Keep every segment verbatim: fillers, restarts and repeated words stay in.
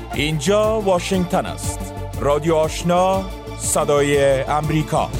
اینجا واشنگتن است. رادیو آشنا، صدای امریکا.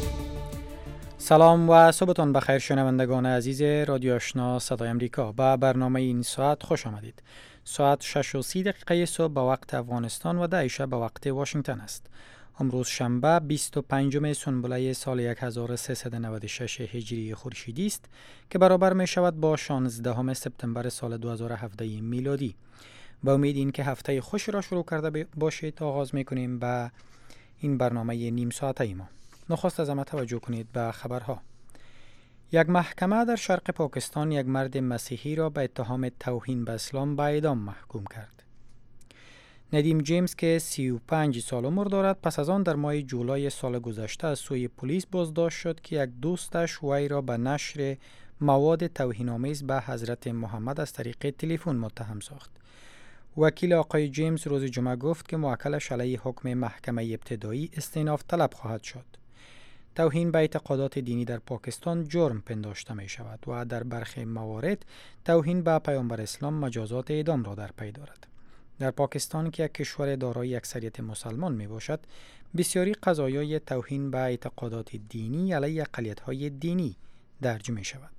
سلام و صبحتون بخیر شنوندگان عزیز رادیو آشنا صدای امریکا. با برنامه این ساعت خوش آمدید. ساعت شش و سی دقیقه صبح به وقت افغانستان و ده شب به وقت واشنگتن است. امروز شنبه بیست و پنجم سنبله سال هزار و سیصد و نود و شش هجری خورشیدی است که برابر می شود با شانزدهم سپتامبر سال دو هزار و هفده میلادی. با امید این که هفته خوش را شروع کرده باشید آغاز می کنیم به این برنامه نیم ساعته ما. نخست از همه توجه کنید به خبرها. یک محکمه در شرق پاکستان یک مرد مسیحی را به اتهام توهین به اسلام به اعدام محکوم کرد. ندیم جیمز که سی و پنج سال عمر دارد پس از آن در ماه جولای سال گذشته از سوی پلیس بازداشت شد که یک دوستش وی را به نشر مواد توهین‌آمیز به حضرت محمد از طریق تلفن متهم ساخت. وکیل آقای جیمز روز جمعه گفت که موکلش علیه حکم محکمه ابتدایی استئناف طلب خواهد شد. توهین به اعتقادات دینی در پاکستان جرم پنداشته می شود و در برخی موارد توهین به پیامبر اسلام مجازات اعدام را در پی دارد. در پاکستان که یک کشور دارای اکثریت مسلمان می باشد، بسیاری قضایای توهین به اعتقادات دینی علیه اقلیت‌های دینی درج می شود.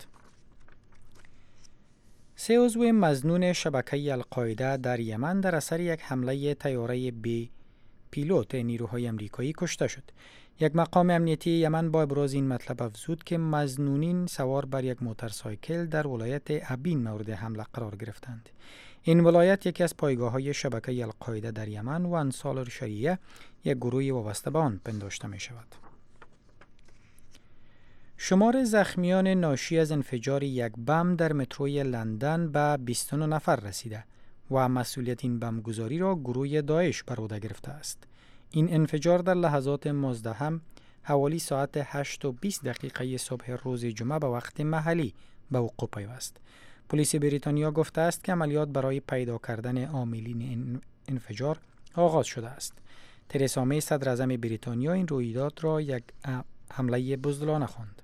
سه عضو مظنون شبکه القاعده در یمن در اثر یک حمله طیاره بی پیلوت نیروهای امریکایی کشته شد. یک مقام امنیتی یمن با ابراز این مطلب افزود که مظنونین سوار بر یک موتورسایکل در ولایت ابین مورد حمله قرار گرفتند. این ولایت یکی از پایگاه‌های شبکه القاعده در یمن و انصار الشریعه یک گروه وابسته به آن پنداشته می شود. شمار زخمیان ناشی از انفجار یک بم در متروی لندن به بیست و نه نفر رسیده و مسئولیت این بمگذاری را گروه داعش بر عهده گرفته است. این انفجار در لحظات مزدحم حوالی ساعت هشت و بیست دقیقه صبح روز جمعه به وقت محلی به وقوع پیوست. پلیس بریتانیا گفته است که عملیات برای پیدا کردن عاملین انفجار آغاز شده است. ترسا می صدر اعظم بریتانیا این رویداد را یک حمله بزدلانه خواند.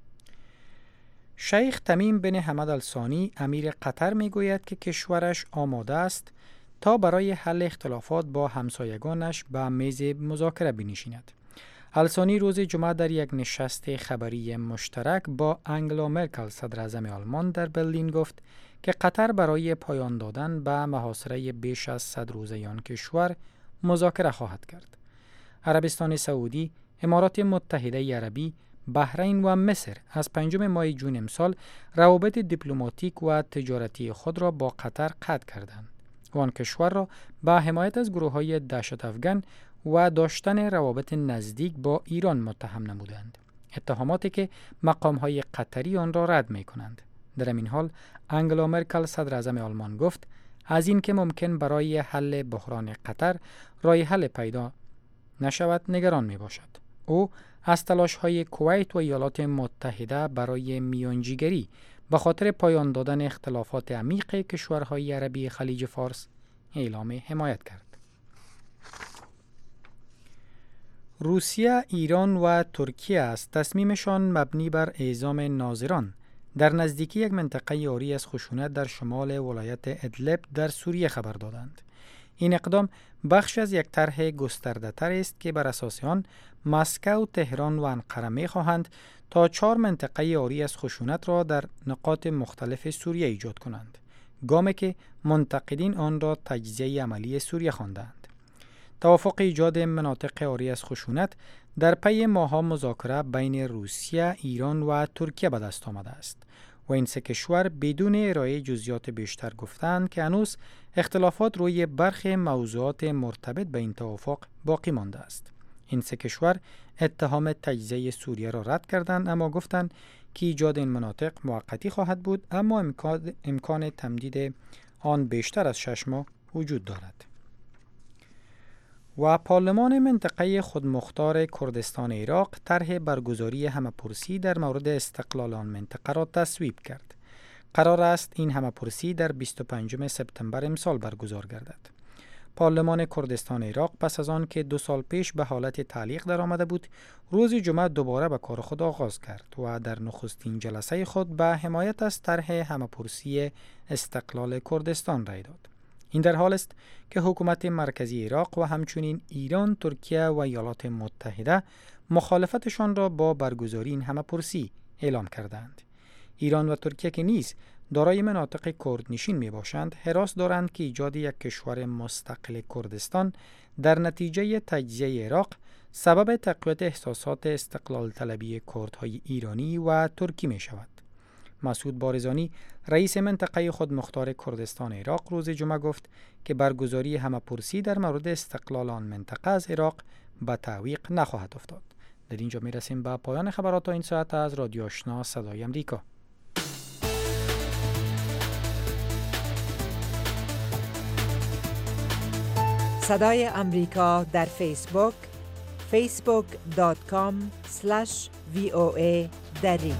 شیخ تمیم بن حمد الثانی امیر قطر می گوید که کشورش آماده است تا برای حل اختلافات با همسایگانش به میز مذاکره بنشیند. الثانی روز جمعه در یک نشست خبری مشترک با انگلا مرکل صدر اعظم آلمان در برلین گفت که قطر برای پایان دادن به محاصره بیش از صد روزه آن کشور مذاکره خواهد کرد. عربستان سعودی، امارات متحده عربی، بحرین و مصر از پنجم ماه جون امسال روابط دیپلماتیک و تجارتی خود را با قطر قطع کردند و آن کشور را به حمایت از گروه‌های دهشت افکن و داشتن روابط نزدیک با ایران متهم نمودند. اتهاماتی که مقام‌های قطری آن را رد می‌کنند. در این حال انگلا مرکل صدر اعظم آلمان گفت از این که ممکن برای حل بحران قطر راه حل پیدا نشود نگران می‌باشد. او از تلاش‌های کویت و ایالات متحده برای میانجیگری به خاطر پایان دادن اختلافات عمیق کشورهای عربی خلیج فارس اعلام حمایت کرد. روسیه، ایران و ترکیه از تصمیمشان مبنی بر اعزام ناظران در نزدیکی یک منطقه عاری از خشونت در شمال ولایت ادلب در سوریه خبر دادند. این اقدام بخش از یک طرح گسترده‌تر است که بر اساس آن مسکو، تهران و انقره می‌خواهند تا چهار منطقه عاری از خشونت را در نقاط مختلف سوریه ایجاد کنند. گامی که منتقدین آن را تجزیه عملی سوریه خواندند. توافق ایجاد مناطق عاری از خشونت در پی ماه‌ها مذاکره بین روسیه، ایران و ترکیه به دست آمده است و این سه کشور بدون ارائه جزئیات بیشتر گفتند که هنوز اختلافات روی برخی موضوعات مرتبط به این توافق باقی مانده است. این سه کشور اتهام تجزیه سوریه را رد کردند اما گفتند که ایجاد این مناطق موقتی خواهد بود اما امکان, امکان تمدید آن بیشتر از شش ماه وجود دارد. و پارلمان منطقه خودمختار کردستان عراق طرح برگزاری همه‌پرسی در مورد استقلال آن منطقه را تصویب کرد. قرار است این همه‌پرسی در بیست و پنجم سپتامبر امسال برگزار گردد. پارلمان کردستان عراق پس از آن که دو سال پیش به حالت تعلیق در آمده بود، روز جمعه دوباره به کار خود آغاز کرد و در نخستین جلسه خود به حمایت از طرح همه‌پرسی استقلال کردستان رای داد. این در حال است که حکومت مرکزی عراق و همچنین ایران، ترکیه و ایالات متحده مخالفتشان را با برگزاری این همه‌پرسی اعلام کردند. ایران و ترکیه که نیز دارای مناطق کردنشین می باشند، حراس دارند که ایجاد یک کشور مستقل کردستان در نتیجه تجزیه عراق سبب تقویت احساسات استقلال طلبی کردهای ایرانی و ترکی می شود. مسعود بارزانی رئیس منطقه خودمختار کردستان عراق روز جمعه گفت که برگزاری همه‌پرسی در مورد استقلال آن منطقه از عراق به تعویق نخواهد افتاد. در اینجا می رسیم به پایان خبرات این ساعت از رادیو آشنا صدای امریکا. صدای امریکا در فیسبوک فیسبوک دات کام اسلش وی او ای دری.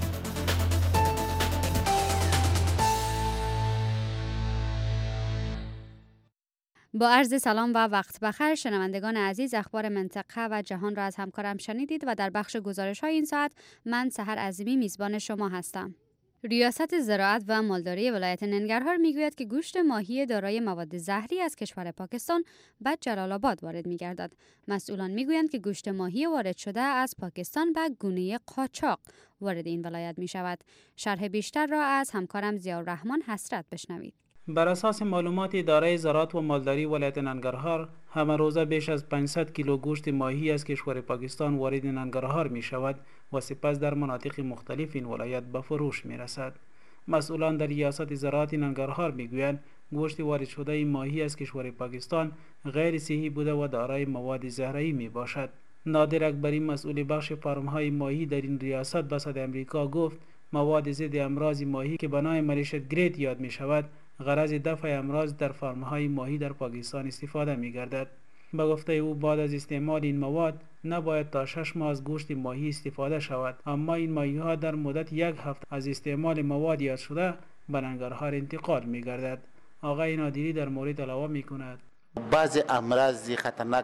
با عرض سلام و وقت بخیر شنوندگان عزیز، اخبار منطقه و جهان را از همکارم شنیدید و در بخش گزارش های این ساعت من سحر عظیمی میزبان شما هستم. ریاست زراعت و مالداری ولایت ننگرهار میگوید که گوشت ماهی دارای مواد زهری از کشور پاکستان به جلال آباد وارد میگردد. مسئولان میگویند که گوشت ماهی وارد شده از پاکستان به گونه قاچاق وارد این ولایت می شود. شرح بیشتر را از همکارم ضیاءالرحمن حسرت بشنوید. بر اساس معلومات اداره زراعت و مالداری ولایت ننگرهار، همه روزه بیش از پانصد کیلو گوشت ماهی از کشور پاکستان وارد ننگرهار می شود و سپس در مناطق مختلف این ولایت به فروش می رسد. مسئولان در ریاست زراعت ننگرهار می گویند گوشت وارد شده ماهی از کشور پاکستان غیر صحی بوده و دارای مواد زهره‌ای می باشد. نادر اکبری مسئول بخش فارم‌های ماهی در این ریاست به صدای امریکا گفت مواد ضد امراض ماهی که به نام مالیشت گرید یاد می شود غرض دفع امراض در فارم‌های ماهی در پاکستان استفاده می‌گردد. به گفته او بعد از استعمال این مواد نباید تا شش ماه از گوشت ماهی استفاده شود، اما این ماهی‌ها در مدت یک هفته از استعمال مواد یاد شده به ننگرهار انتقال می‌گردد. آقای نادری در مورد علاوه می‌کند بعضی امراض خطرناک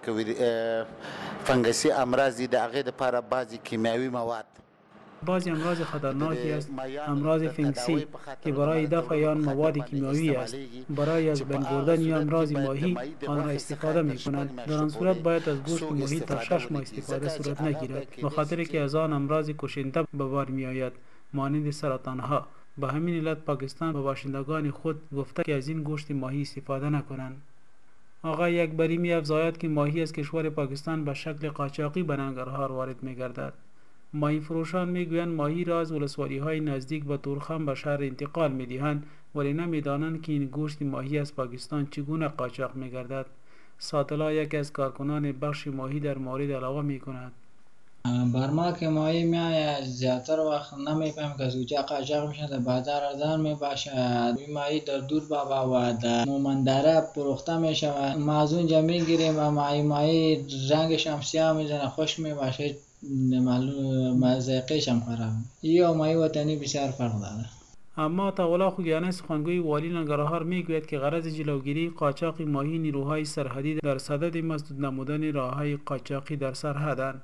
فنگسی امراض در هغه لپاره بعضی کیمیاوی مواد بعضی امراض خطرناکی است امراض فنگسی که برای دفع آن مواد کیمیایی است. برای از بین بردن یا امراض ماهی آن را استفاده می کنند. در آن صورت باید از گوشت ماهی تا شش ماه استفاده صورت نگیرد، به خاطر که از آن امراض کشنده به بار می آید مانند سرطان ها. به همین علت پاکستان به باشندگان خود گفته که از این گوشت ماهی استفاده نکنند. آقای اکبری می افزاید که ماهی از کشور پاکستان به شکل قاچاقی به ننگرهار وارد می گردد. ماهی فروشان میگویند ماهی را از ولسوالی های نزدیک به تورخم به شهر انتقال میدهند، ولی نمیدانند که این گوشت ماهی از پاکستان چگونه قاچاق میگردد. ساتلا یک از کارکنان بخش ماهی در مورد علاوه میکند بر ما که ماهی میآید زیادتر وقت نمیفهمیم که از کجا قاچاق میشه، در بازار ارزان میباشد. این ماهی در دور بابا و در مومندره فروخته میشود. ما از اونجا میگیریم و ماهی ماهی رنگش هم سیاه میزنه، خوش میباشه، معلوم ذائقه‌اش هم خراب. یا ماهی وطنی بسیار فرق داره. اما طاولا خوگیانه سخنگوی والی ننگرهار میگوید که غرض جلوگیری قاچاق ماهی نیروهای سرحدی در صدد مسدود نمودن راههای قاچاقی در سرحدند.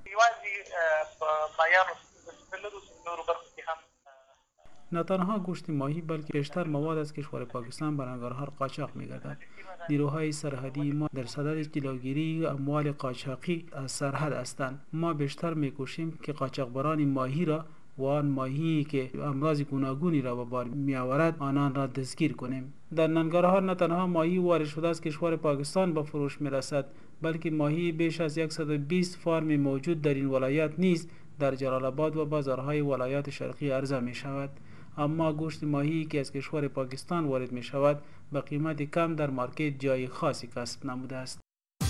نه تنها گوشت ماهی بلکه بیشتر مواد از کشور پاکستان به ننگرهار قاچاق می‌گردد. نیروهای سرحدی ما در صدد جلوگیری اموال قاچاقی از سرحد هستند. ما بیشتر می‌کوشیم که قاچاقبران ماهی را و آن ماهی که امراض گوناگونی را به بار می‌آورد آنان را دستگیر کنیم. در ننگرهار نه تنها ماهی وارد شده از کشور پاکستان به فروش می‌رسد، بلکه ماهی بیش از صد و بیست فارم موجود در این ولایت نیز در جلال آباد و بازارهای ولایات شرقی عرضه می‌شود. اما گوشت ماهی که از کشور پاکستان وارد می شود به قیمت کم در مارکت جای خاصی کسب نموده است.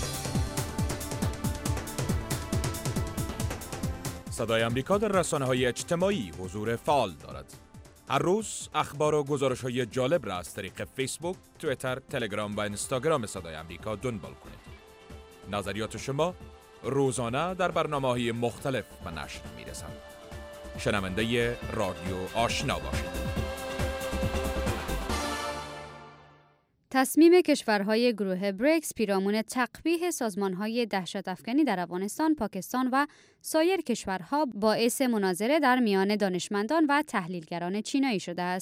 صدای امریکا در رسانه‌های اجتماعی حضور فعال دارد. هر روز اخبار و گزارش‌های جالب را از طریق فیسبوک، توییتر، تلگرام و اینستاگرام صدای امریکا دنبال کنید. نظریات شما روزانه در برنامه‌های مختلف به نشر می‌رسند. شنونده رادیو آشنا باشید. تصمیم کشورهای گروه بریکس پیرامون تقبیح سازمانهای دهشت افکنی در افغانستان، پاکستان و سایر کشورها باعث مناظره در میان دانشمندان و تحلیلگران چینایی شده است.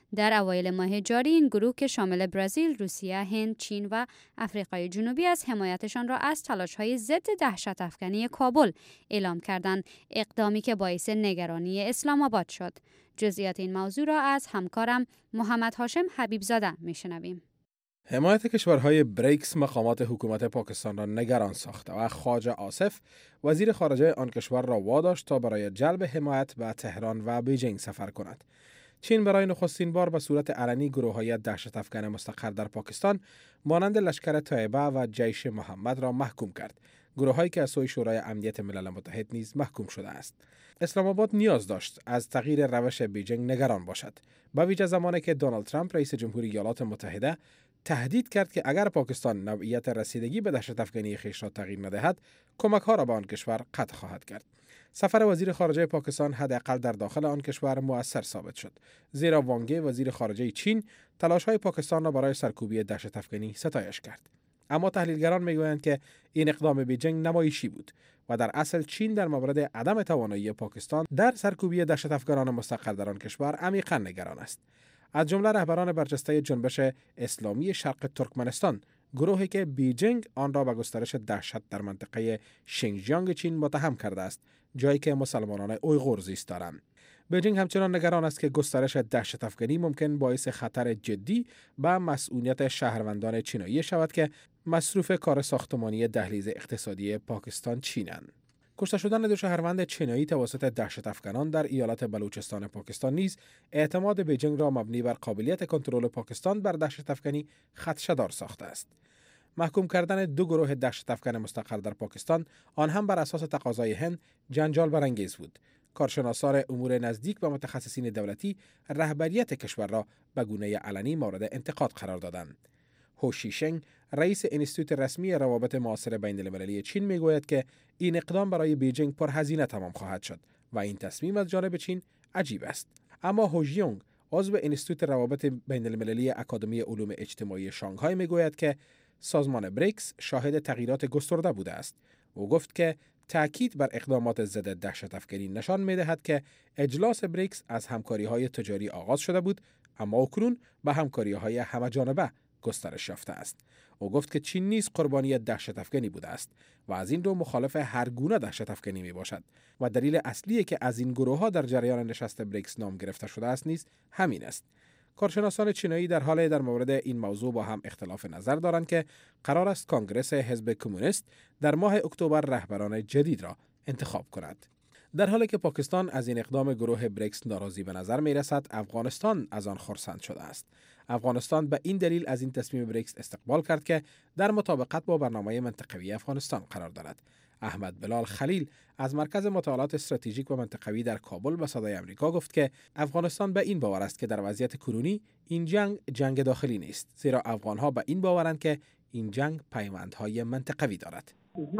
در اوایل ماه جاری این گروه که شامل برزیل، روسیه، هند، چین و آفریقای جنوبی از حمایتشان را از تلاش‌های ضد دهشت افکنی کابل اعلام کردند، اقدامی که باعث نگرانی اسلام آباد شد. جزئیات این موضوع را از همکارم محمد هاشم حبیبزاده میشنویم. حمایت کشورهای بریکس مقامات حکومت پاکستان را نگران ساخته و خواجه آصف وزیر خارجه آن کشور را واداشت تا برای جلب حمایت به تهران و بیجینگ سفر کند. چین برای نخستین بار به صورت علنی گروه‌های دهشت افکن مستقر در پاکستان مانند لشکر طیبه و جیش محمد را محکوم کرد، گروه‌هایی که از سوی شورای امنیت ملل متحد نیز محکوم شده است. اسلام آباد نیاز داشت از تغییر روش بیجینگ نگران باشد، به ویژه زمانی که دونالد ترامپ رئیس جمهوری ایالات متحده تهدید کرد که اگر پاکستان نوعیت رسیدگی به دهشت افکنی خویش را تغییر ندهد، کمک‌ها را به آن کشور قطع خواهد کرد. سفر وزیر خارجه پاکستان حداقل در داخل آن کشور مؤثر ثابت شد، زیرا وانگ یی وزیر خارجه چین تلاش‌های پاکستان را برای سرکوبی دهشت افکنی ستایش کرد. اما تحلیلگران میگویند که این اقدام بیجینگ نمایشی بود و در اصل چین در مورد عدم توانایی پاکستان در سرکوبی دهشت افکنان مستقر در آن کشور عمیقاً نگران است. از جمله رهبران برجسته جنبش اسلامی شرق ترکمنستان، گروهی که بیجینگ آن را به گسترش دهشت در منطقه شینجیانگ چین متهم کرده است، جایی که مسلمانان اویغور زیست دارند. بیجینگ همچنان نگران است که گسترش دهشت افکنی ممکن باعث خطر جدی به مسئولیت شهروندان چینایی شود که مصروف کار ساختمانی دهلیز اقتصادی پاکستان چینند. کشته شدن دو شهروند چینایی توسط دهشت افکنان در ایالت بلوچستان پاکستان نیز اعتماد بیجینگ را مبنی بر قابلیت کنترل پاکستان بر دهشت افکنی خدشه‌دار ساخته است. محکوم کردن دو گروه دهشت افکن مستقر در پاکستان، آن هم بر اساس تقاضای هند، جنجال برانگیز بود. کارشناسان امور نزدیک به متخصصین دولتی رهبریت کشور را به گونه علنی مورد انتقاد قرار دادند. هو شیشنگ، رئیس انستیتوت رسمی روابط معاصر بین المللی چین میگوید که این اقدام برای بیجینگ پرهزینه تمام خواهد شد و این تصمیم از جانب چین عجیب است. اما هو ژیونگ، عضو انستیتوت روابط بین المللی اکادمی علوم اجتماعی شانگهای میگوید که سازمان بریکس شاهد تغییرات گسترده بوده است. او گفت که تأکید بر اقدامات ضد دهشت افکنی نشان می‌دهد که اجلاس بریکس از همکاری‌های تجاری آغاز شده بود، اما اکنون به همکاری‌های همه‌جانبه گسترش یافته است. او گفت که چین نیز قربانی دهشت افکنی بوده است و از این رو مخالف هر گونه دهشت افکنی می باشد و دلیل اصلی که از این گروه‌ها در جریان نشست بریکس نام گرفته شده است نیز همین است. کارشناسان چینایی در حال در مورد این موضوع با هم اختلاف نظر دارند که قرار است کنگره حزب کمونیست در ماه اکتبر رهبران جدید را انتخاب کند. در حالی که پاکستان از این اقدام گروه بریکس ناراضی به نظر می رسد، افغانستان از آن خرسند شده است. افغانستان به این دلیل از این تصمیم بریکس استقبال کرد که در مطابقت با برنامه منطقوی افغانستان قرار دارد. احمد بلال خلیل از مرکز مطالعات استراتژیک و منطقوی در کابل به صدای آمریکا گفت که افغانستان به این باور است که در وضعیت کنونی این جنگ جنگ داخلی نیست، زیرا افغانها به این باورند که این جنگ پیوندهای منطقوی دارد.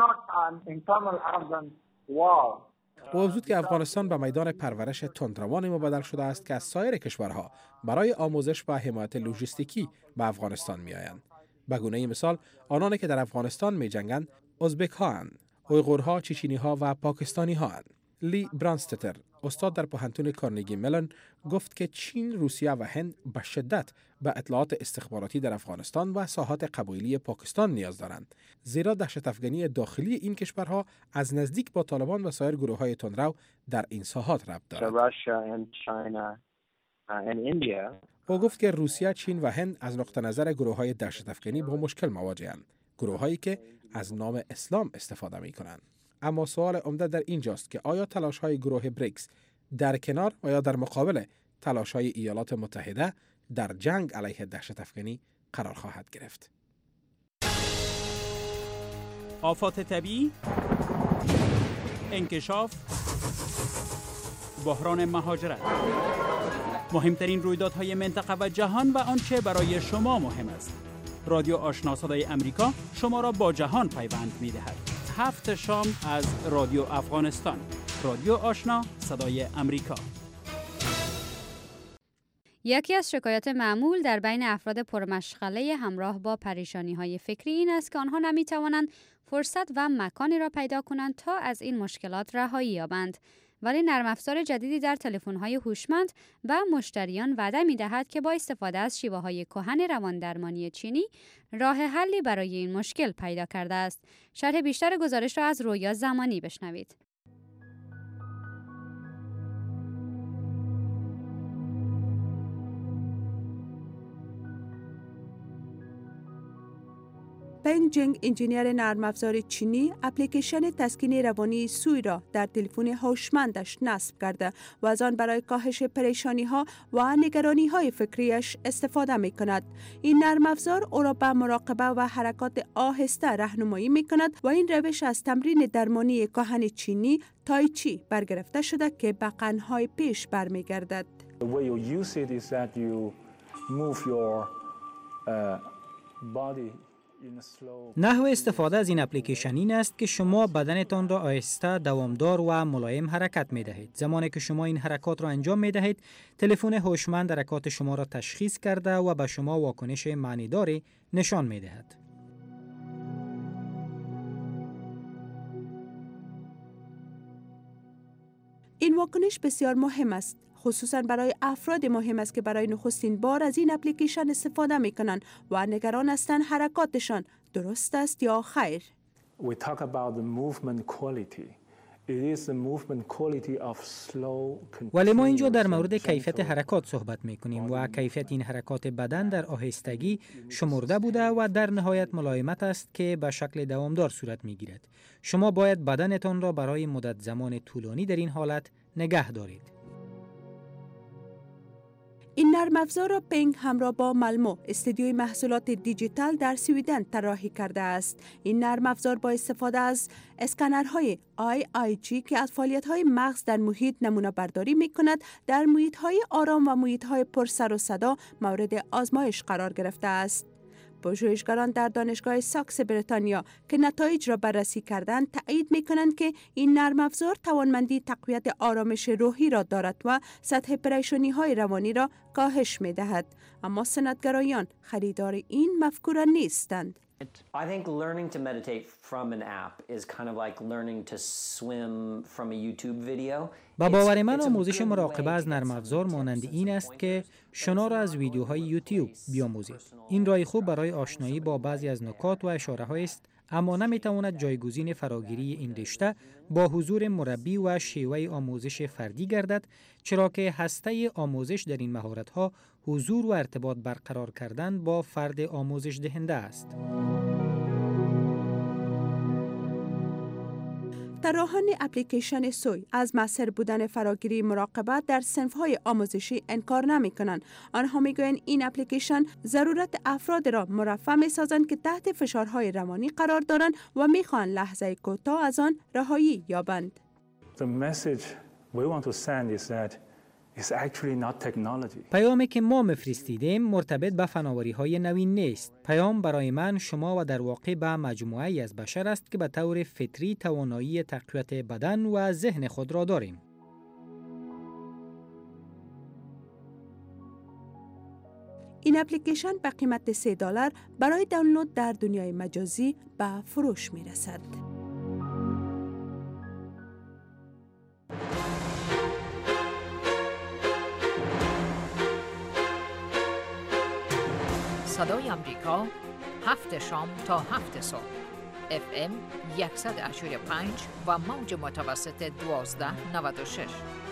او افزود که افغانستان به میدان پرورش تندروانی مبدل شده است که از سایر کشورها برای آموزش و حمایت لوجستیکی به افغانستان میآیند. به گونه مثال، آنانی که در افغانستان می‌جنگند ازبک ها اند، اویغورها، چچنی ها و پاکستانی ها اند. لی برانستتر، استاد در پوهنتون کارنگی ملن، گفت که چین، روسیه و هند به شدت به اطلاعات استخباراتی در افغانستان و ساحات قبایلی پاکستان نیاز دارند، زیرا دهشت افکنی داخلی این کشورها از نزدیک با طالبان و سایر گروه‌های تندرو در این ساحات ربط دارد. او گفت که روسیه، چین و هند از نقطه نظر گروه‌های دهشت افکنی با مشکل مواجه‌اند، گروه‌هایی که از نام اسلام استفاده می‌کنند. اما سوال عمده در اینجاست که آیا تلاش‌های گروه بریکس در کنار و یا در مقابل تلاش‌های ایالات متحده در جنگ علیه دهشت افکنی قرار خواهد گرفت؟ آفات طبیعی، انکشاف، بحران مهاجرت، مهمترین رویدادهای منطقه و جهان و آنچه برای شما مهم است. رادیو آشنا صدای امریکا شما را با جهان پیوند می‌دهد. هفت شام از رادیو افغانستان. رادیو آشنا صدای امریکا. یکی از شکایات معمول در بین افراد پرمشغله همراه با پریشانی‌های فکری این است که آنها نمی‌توانند فرصت و مکانی را پیدا کنند تا از این مشکلات رهایی یابند. ولی نرم افزار جدیدی در تلفن‌های هوشمند و مشتریان وعده می‌دهد که با استفاده از شیوه‌های کهن رواندرمانی چینی راه حلی برای این مشکل پیدا کرده است. شرح بیشتر گزارش را از رویا زمانی بشنوید. پنگ جنگ، انجینیر نرم افزار چینی، اپلیکیشن تسکین روانی سوی را در تلفن هوشمندش نصب کرده و از آن برای کاهش پریشانی ها و نگرانی های فکریش استفاده می کند. این نرم افزار او را به مراقبه و حرکات آهسته راهنمایی می کند و این روش از تمرین درمانی کهن چینی تای چی برگرفته شده که به قرن‌های پیش برمیگردد. The way you use it is that you move your uh, body. نحو استفاده از این اپلیکیشن این است که شما بدنتان را آهسته، دوامدار و ملایم حرکت می دهید. زمانی که شما این حرکات را انجام می دهید، تلفن هوشمند حرکات شما را تشخیص کرده و به شما واکنش معنیداری نشان می دهد. این واکنش بسیار مهم است. خصوصا برای افراد مهم است که برای نخستین بار از این اپلیکیشن استفاده می کنند و نگران هستند حرکاتشان درست است یا خیر. We talk about the movement quality. It is the movement quality of slow. ولی ما اینجا در مورد کیفیت حرکات صحبت می کنیم و کیفیت این حرکات بدن در آهستگی شمرده بوده و در نهایت ملایمت است که به شکل دوامدار صورت می گیرد. شما باید بدنتان را برای مدت زمان طولانی در این حالت نگه دارید. این نرم افزار را پنگ همراه با مالمو، استودیوی محصولات دیجیتال در سویدن طراحی کرده است. این نرم افزار با استفاده از اسکنرهای آی آی جی که از فعالیت‌های مغز در محیط نمونه برداری می کند، در محیط‌های آرام و محیط‌های پر سر و صدا مورد آزمایش قرار گرفته است. پژوهشگران در دانشگاه ساکس بریتانیا که نتایج را بررسی کردند تایید می‌کنند که این نرم افزار توانمندی تقویت آرامش روحی را دارد و سطح پریشانی‌های روانی را کاهش می‌دهد. اما صنعتگرایان خریدار این مفکوره نیستند. I think learning to meditate from an app is kind of like learning to swim from a YouTube video. با باور من آموزش مراقبه از نرم افزار مانند این است که شنا را از ویدیوهای یوتیوب بیاموزید. این راه خوب برای آشنایی با بعضی از نکات و اشاره‌های است، اما نمی‌تواند جایگزین فراگیری این رشته با حضور مربی و شیوه آموزش فردی گردد، چرا که هسته آموزش در این مهارت‌ها حضور و ارتباط برقرار کردن با فرد آموزش دهنده است. طراحان اپلیکیشن سوی از مؤثر بودن فراگیری مراقبت در صنف‌های آموزشی انکار نمی‌کنند. آنها می‌گویند این اپلیکیشن ضرورت افراد را مرفه می‌سازند که تحت فشارهای روانی قرار دارند و می‌خواهند لحظه کوتاه از آن رهایی یابند. The message we want to send is that it's actually not technology. پیامی که ما مفرستیدیم مرتبط به فناوری‌های نوین نیست. پیام برای من، شما و در واقع به مجموعه‌ای از بشر است که به طور فطری توانایی تقویت بدن و ذهن خود را داریم. این اپلیکیشن به قیمت سه دلار برای دانلود در دنیای مجازی به فروش می‌رسد. صدای آمریکا، هفت شام تا هفت صبح، اف ام صد و هشت و پنج و موج متوسط دوازده نود و شش.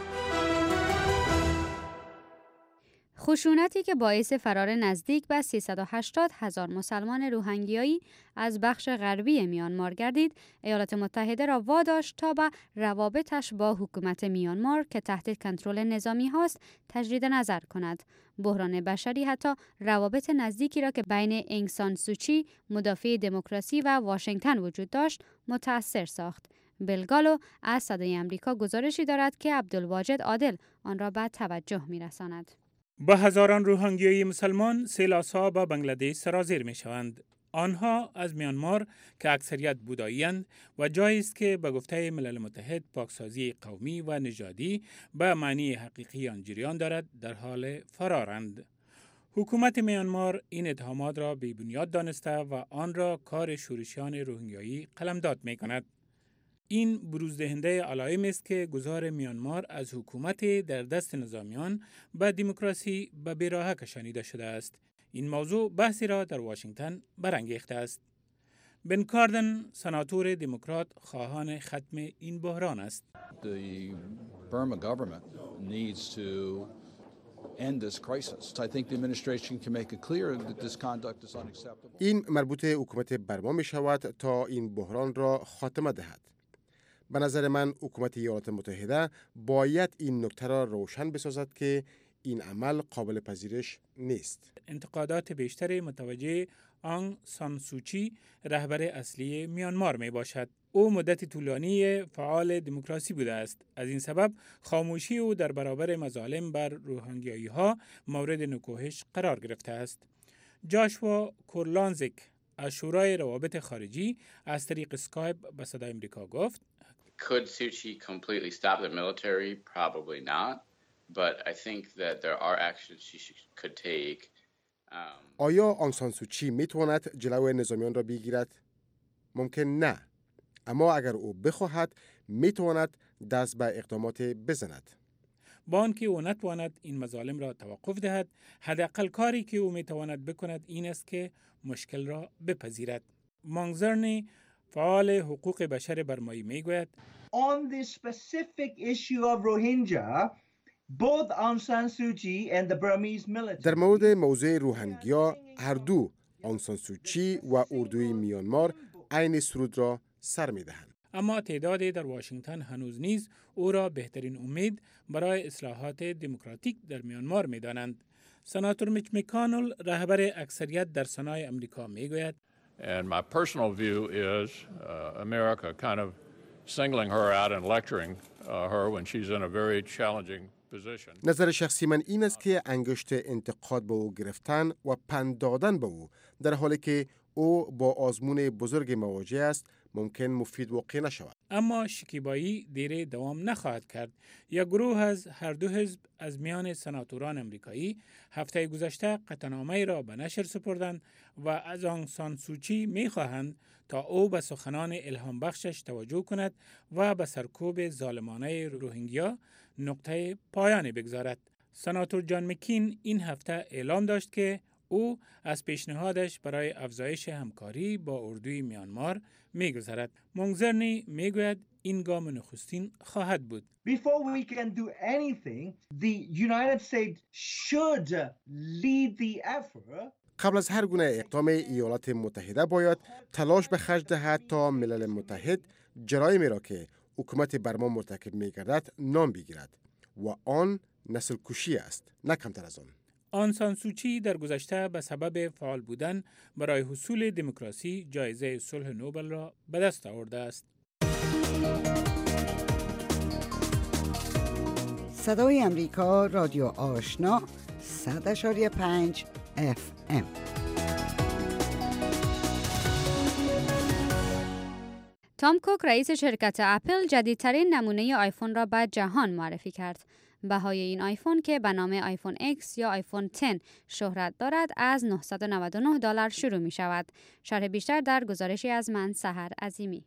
خشونتی که باعث فرار نزدیک به سیصد و هشتاد هزار مسلمان روهینگیایی از بخش غربی میانمار گردید، ایالات متحده را واداشت تا به روابطش با حکومت میانمار که تحت کنترل نظامی هاست تجدید نظر کند. بحران بشری حتی روابط نزدیکی را که بین انگ سان سوچی، مدافع دموکراسی و واشنگتن وجود داشت، متأثر ساخت. بلگالو از صدای آمریکا گزارشی دارد که عبدالواجد عادل آن را به توجه می‌رساند. با هزاران روهینگیایی مسلمان سیلاسا به بنگلادش سرازیر می شوند. آنها از میانمار که اکثریت بودایی‌اند و جایی است که به گفته ملل متحد پاکسازی قومی و نژادی به معنی حقیقی آن جریان دارد، در حال فرارند. حکومت میانمار این اتهامات را بی بنیاد دانسته و آن را کار شورشیان روهینگیایی قلمداد می کند. این بروزدهنده علائم است که گذار میانمار از حکومت در دست نظامیان به دموکراسی به بیراه کشانیده شده است. این موضوع بحثی را در واشنگتن برانگیخته است. بن کاردن سناتور دموکرات خواهان ختم این بحران است. The Burma government needs to end this crisis. I think the administration can make it clear that this conduct is unacceptable. این مربوط حکومت برما می شود تا این بحران را خاتمه دهد. به نظر من حکومت ایالات متحده باید این نکته را روشن بسازد که این عمل قابل پذیرش نیست. انتقادات بیشتر متوجه آنگ سان سوچی رهبر اصلی میانمار می باشد. او مدت طولانی فعال دموکراسی بوده است. از این سبب خاموشی او در برابر مظالم بر روهینگیایی ها مورد نکوهش قرار گرفته است. جاشوا کورلانزیک از شورای روابط خارجی از طریق اسکایپ به صدای امریکا گفت: Could Suu Kyi completely stop the military? Probably not. But I think that there are actions she could take. Um, آیا آنگ سان سوچی می تواند جلوی نظامیان را بگیرد؟ ممکن نه. اما اگر او بخواهد می تواند دست به اقدامات بزند. با آنکه او نتواند این مظالم را توقف دهد، حداقل کاری که او می تواند بکند این است که مشکل را بپذیرد. مانگزرنی فعال حقوق بشر برمایی می گوید: On the specific issue of Rohingya, both Aung San Suu Kyi and the Burmese military. در مورد موضوع روهینگیا هر دو آنگ سان سوچی و اردوی میانمار عین سرود را سر می دهند. اما تعدادی در واشنگتن هنوز نیز او را بهترین امید برای اصلاحات دموکراتیک در میانمار می دانند. سناتور میچ مکانل رهبر اکثریت در سنای امریکا می گوید: And my personal view is uh, America kind of singling her out and lecturing uh, her when she's in a very challenging position. نظر شخصی من این است که انگشت انتقاد به او گرفتن و پند دادن به او در حالی که او با آزمون بزرگ مواجه است ممکن مفید واقع نشود. اما شکیبایی دیره دوام نخواهد کرد. یا گروه از هر دو حزب از میان سناتوران امریکایی هفته گذشته قطعنامه‌ای را به نشر سپردند و از آنگ سان سوچی می‌خواهند تا او به سخنان الهام بخشش توجه کند و به سرکوب ظالمانه روهینگیا نقطه پایانی بگذارد. سناتور جان مکین این هفته اعلام داشت که او از پیشنهادش برای افزایش همکاری با اردوی میانمار می‌گذرد. مانگزرنی میگوید این گام نخستین خواهد بود. Before we can do anything, the United States should lead the effort. قبل از هر گونه اقدام ایالات متحده باید تلاش به خرج دهد تا ملل متحد جرایمی را که حکومت برما مرتکب می‌گردد نام بگیرد و آن نسل کشی است، نه کمتر از آن. آنگ سان سوچی در گذشته به سبب فعال بودن برای حصول دموکراسی جایزه صلح نوبل را به دست آورده است. صدای امریکا رادیو آشنا صد و پنج اف ام. تام کوک رئیس شرکت اپل جدیدترین نمونه آیفون را به جهان معرفی کرد. بهای این آیفون که به نام آیفون ایکس یا آیفون ده شهرت دارد از نهصد و نود و نه دلار شروع می شود. شرح بیشتر در گزارشی از من سحر عظیمی.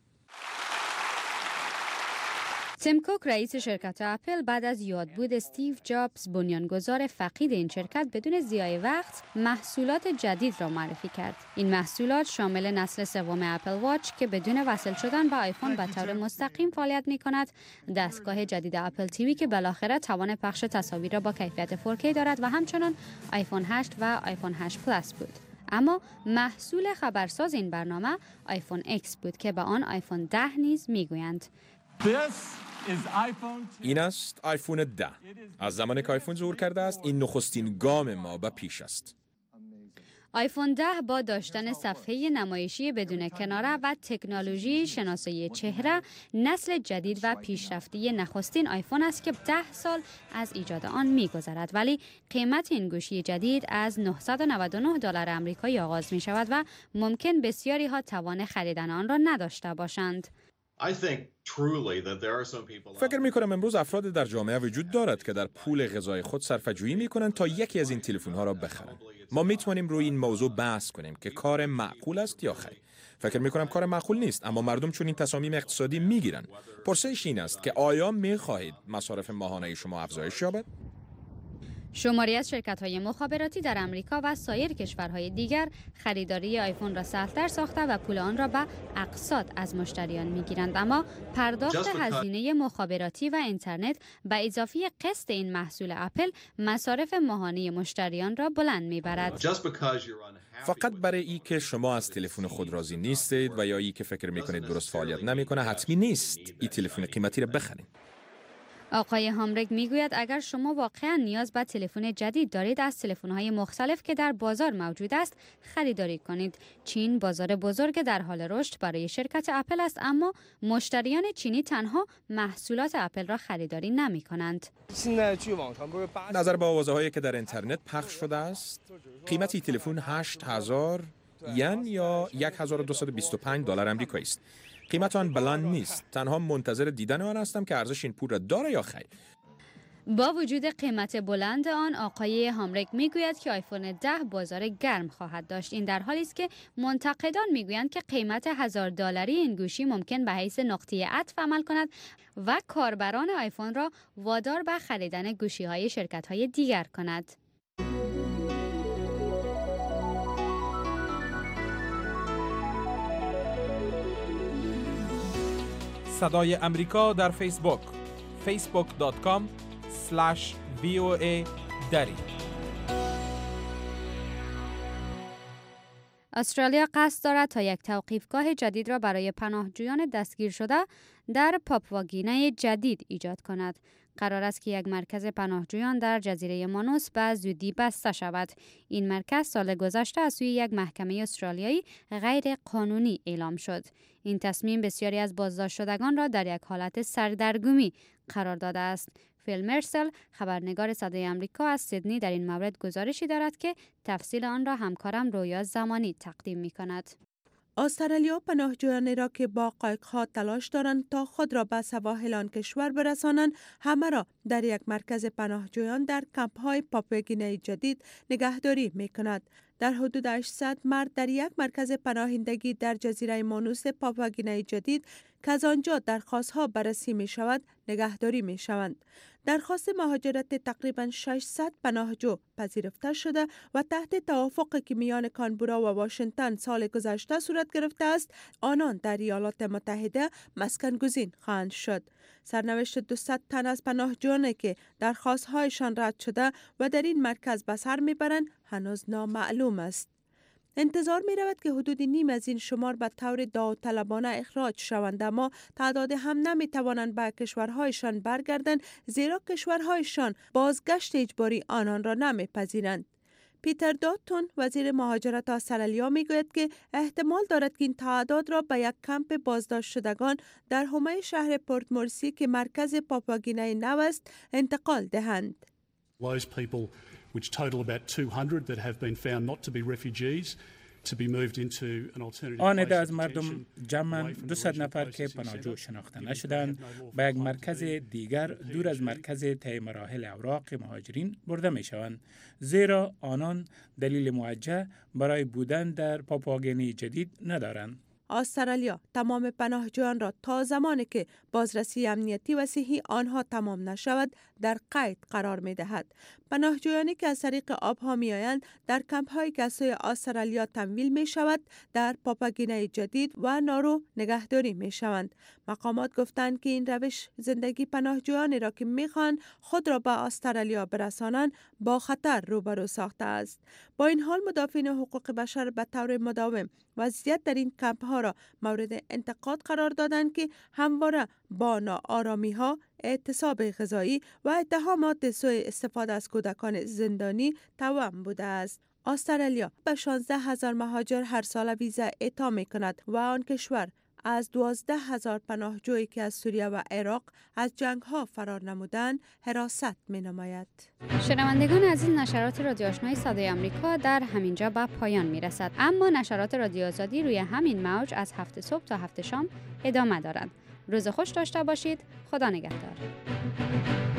تیم کوک رئیس شرکت اپل بعد از یادبود استیو جابز بنیانگذار فقید این شرکت بدون ضیاع وقت محصولات جدید را معرفی کرد. این محصولات شامل نسل سوم اپل واچ که بدون وصل شدن به آیفون به طور مستقیم فعالیت می کند، دستگاه جدید اپل تیوی که بالاخره توان پخش تصاویر را با کیفیت فور کی دارد و همچنان آیفون هشت و آیفون هشت پلاس بود. اما محصول خبرساز این برنامه آیفون ایکس بود که به آن آیفون ده نیز میگویند. این است آیفون ده. از زمانی که آیفون ظهور کرده است این نخستین گام ما به پیش است. آیفون ده با داشتن صفحه نمایشی بدون کناره و تکنولوژی شناسایی چهره نسل جدید و پیشرفته نخستین آیفون است که ده سال از ایجاد آن می‌گذرد، ولی قیمت این گوشی جدید از نهصد و نود و نه دلار آمریکایی آغاز می شود و ممکن بسیاری ها توان خریدن آن را نداشته باشند. فکر می کنم امروز افراد در جامعه وجود دارد که در پول غذای خود صرفه‌جویی می کنند تا یکی از این تلفن‌ها را بخرند. ما می توانیم روی این موضوع بحث کنیم که کار معقول است یا خیر. فکر می کنم کار معقول نیست، اما مردم چون این تصامیم اقتصادی می گیرند. پرسش این است که آیا می خواهید مصارف ماهانه شما افزایش یابد؟ شماری از شرکت‌های مخابراتی در امریکا و سایر کشورهای دیگر خریداری آیفون را سخت‌تر ساخته و پول آن را به اقساط از مشتریان می‌گیرند، اما پرداخت هزینه مخابراتی و اینترنت به اضافه قسط این محصول اپل مصارف ماهانه مشتریان را بلند می‌برد. فقط برای ای که شما از تلفن خود راضی نیستید و یا ای که فکر می‌کنید درست فعالیت نمی‌کنه حتمی نیست این تلفن قیمتی را بخرید. آقای هامرگ میگوید اگر شما واقعا نیاز به تلفن جدید دارید از تلفن‌های مختلف که در بازار موجود است خریداری کنید. چین بازار بزرگ در حال رشد برای شرکت اپل است، اما مشتریان چینی تنها محصولات اپل را خریداری نمی کنند. نظر به آوازه‌هایی که در اینترنت پخش شده است، قیمت تلفن هشت هزار ین یا هزار و دویست و بیست و پنج دلار آمریکایی است. قیمت آن بلند نیست. تنها منتظر دیدن آن هستم که ارزش این پول را داره یا خیر. با وجود قیمت بلند آن، آقای هامرگ میگوید که آیفون ده بازار گرم خواهد داشت. این در حالی است که منتقدان میگویند که قیمت هزار دلاری این گوشی ممکن به حیث نقطه عطف عمل کند و کاربران آیفون را وادار به خریدن گوشی‌های شرکت‌های دیگر کند. صدای امریکا در فیسبوک فیسبوک دات کام اسلش وی او ای دری. استرالیا قصد دارد تا یک توقیفگاه جدید را برای پناهجویان دستگیر شده در پاپواگینه جدید ایجاد کند. قرار است که یک مرکز پناهجویان در جزیره مانوس به زودی بسته شود. این مرکز سال گذشته از سوی یک محکمه استرالیایی غیر قانونی اعلام شد. این تصمیم بسیاری از بازداشت شدگان را در یک حالت سردرگمی قرار داده است. فیل مرسل، خبرنگار صدای امریکا از سیدنی، در این مورد گزارشی دارد که تفصیل آن را همکارم رویا زمانی تقدیم می کند. استرالیا پناهجویانی را که با قایق‌ها تلاش دارند تا خود را به سواحل آن کشور برسانند، همه را در یک مرکز پناهجویان در کمپ‌های پاپواگینه جدید نگهداری می‌کند. در حدود هشتصد مرد در یک مرکز پناهندگی در جزیره مانوس پاپواگینه جدید که از آنجا درخواست‌ها بررسی می‌شود نگهداری می‌شوند. درخواست مهاجرت تقریباً ششصد پناهجو پذیرفته شده و تحت توافقی که میان کانبرا و واشنگتن سال گذشته صورت گرفته است، آنان در ایالات متحده مسکن گزین خواهند شد. سرنوشت دویست تن از پناهجویانی که درخواست‌هایشان رد شده و در این مرکز به سر میبرند هنوز نامعلوم است. انتظار می رود که حدود نیم از این شمار به طور داوطلبانه اخراج شوند، اما تعداد هم نمی توانند به کشورهایشان برگردند زیرا کشورهایشان بازگشت اجباری آنان را نمی پذیرند. پیتر داتون، وزیر مهاجرت استرالیا، می گوید که احتمال دارد که این تعداد را به یک کمپ بازداشت شدگان در حومه شهر پورت مورسی که مرکز پاپواگینه نو است انتقال دهند. Those people, which total about two hundred that have been found not to be refugees, to be moved into an alternative آن place عده of از مردم detention جمعاً away from the دویست original نفر که processing پناهجو centre. شناخته These نشدند people have no law به یک right to مرکز be دیگر دور از مرکز طی مراحل اوراق مهاجرین برده می شوند، زیرا آنان دلیل موجه برای بودن در پاپواگینه جدید ندارند. استرالیا تمام پناهجویان را تا زمانی که بازرسی امنیتی و صحی آنها تمام نشود در قید قرار می دهد. پناهجویانی که از طریق آبها می آیند در کمپ های که از سوی استرالیا تمویل می شود در پاپواگینه جدید و نارو نگهداری می شوند. مقامات گفتند که این روش زندگی پناهجویانی را که می خوان خود را به استرالیا برسانند با خطر روبرو ساخته است. با این حال مدافعین حقوق بشر به طور مداوم وضعیت در این کمپ ها را مورد انتقاد قرار دادند که همواره با ناآرامی ها، اعتصاب غذایی و اتهامات سوء استفاده از کودکان زندانی توأم بوده است. استرالیا به شانزده هزار مهاجر هر سال ویزا اعطا می کند و آن کشور از دوازده هزار پناهجویی که از سوریه و عراق از جنگ ها فرار نمودند حراست می نماید. شنوندگان عزیز، نشرات رادیو آشنای صدای آمریکا در همینجا به پایان می رسد، اما نشرات رادیو آزادی روی همین موج از هفت صبح تا هفت شام ادامه دارد. روز خوش داشته باشید. خدا نگهدار.